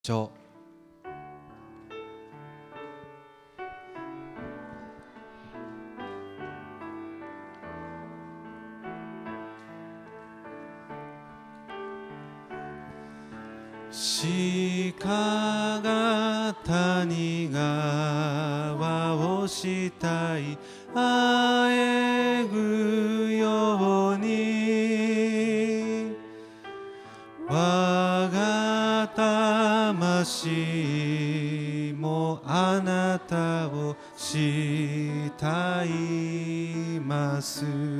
聴。鹿が谷川を慕いあえぐように、我が魂もあなたを慕います。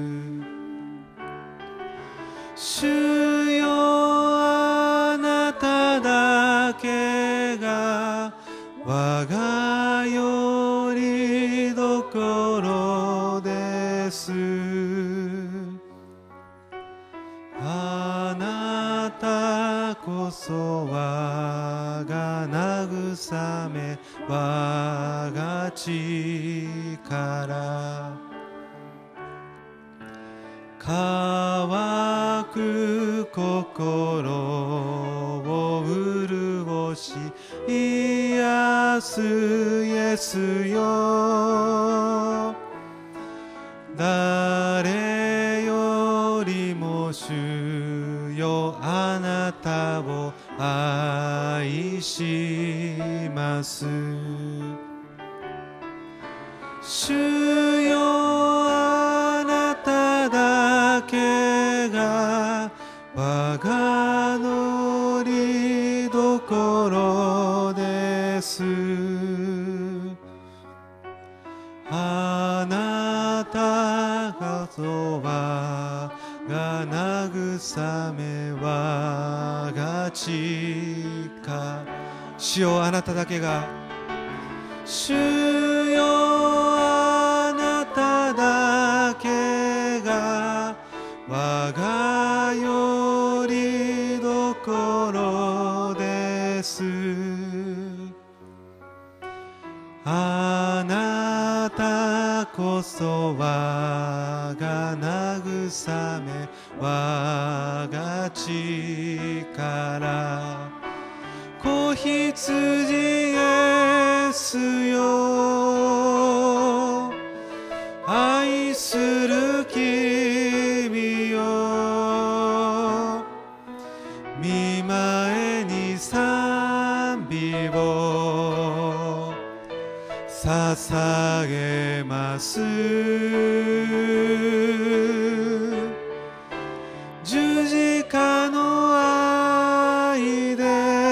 主よ、あなただけが我がよりどころです。あなたこそ我が慰め、我が力。乾く心を潤し癒すイエスよ、誰よりも主よ、あなたを愛します。主よ、あなただけが我が乗りどころです。あなたこそ我が慰め、我が力。主よ、あなただけが、主よ、あなただけが我がよりどころです。あなたこそ我が慰め、我が力。子羊イエスよ、愛する君よ、御前に賛美を捧げます。十字架の愛で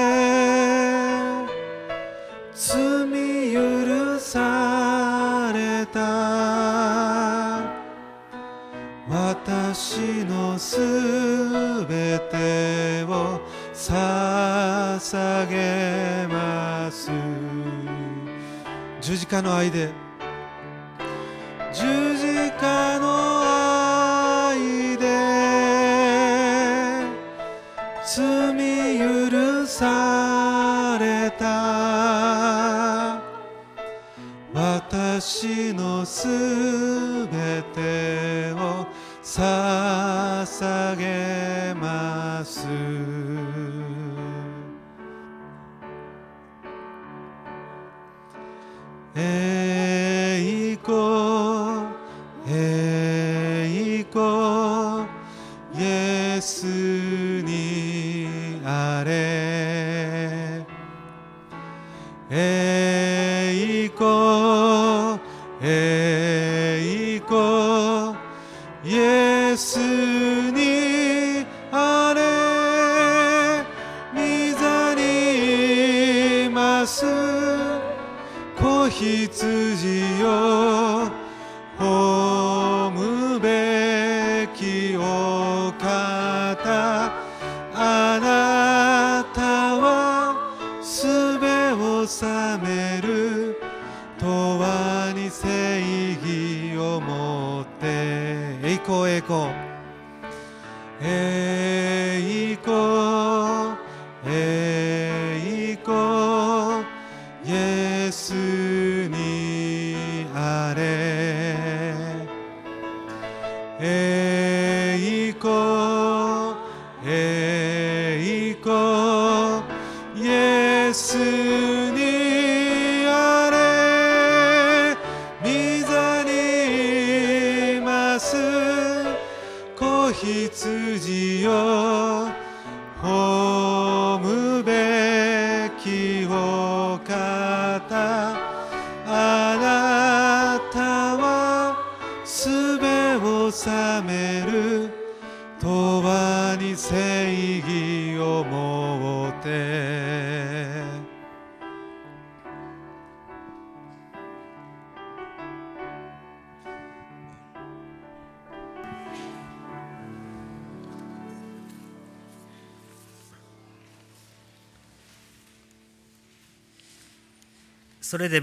罪許された、私のすべてを捧げます。十字架の愛で、十字架の愛で罪許された、私のすべてを捧げます。栄光、栄光、イエスにあれ。栄光、栄光、イエスにあれ。御座にいます子羊よ、褒むべきお方。あなたはすべを治める、永遠に正義をもって。栄光、栄光、栄光、栄光、イエスにあれ。栄光、栄光、イエエスにあれ御座にいます子羊よ褒むべきお方あなたはすべを治める永に正義をもってそれで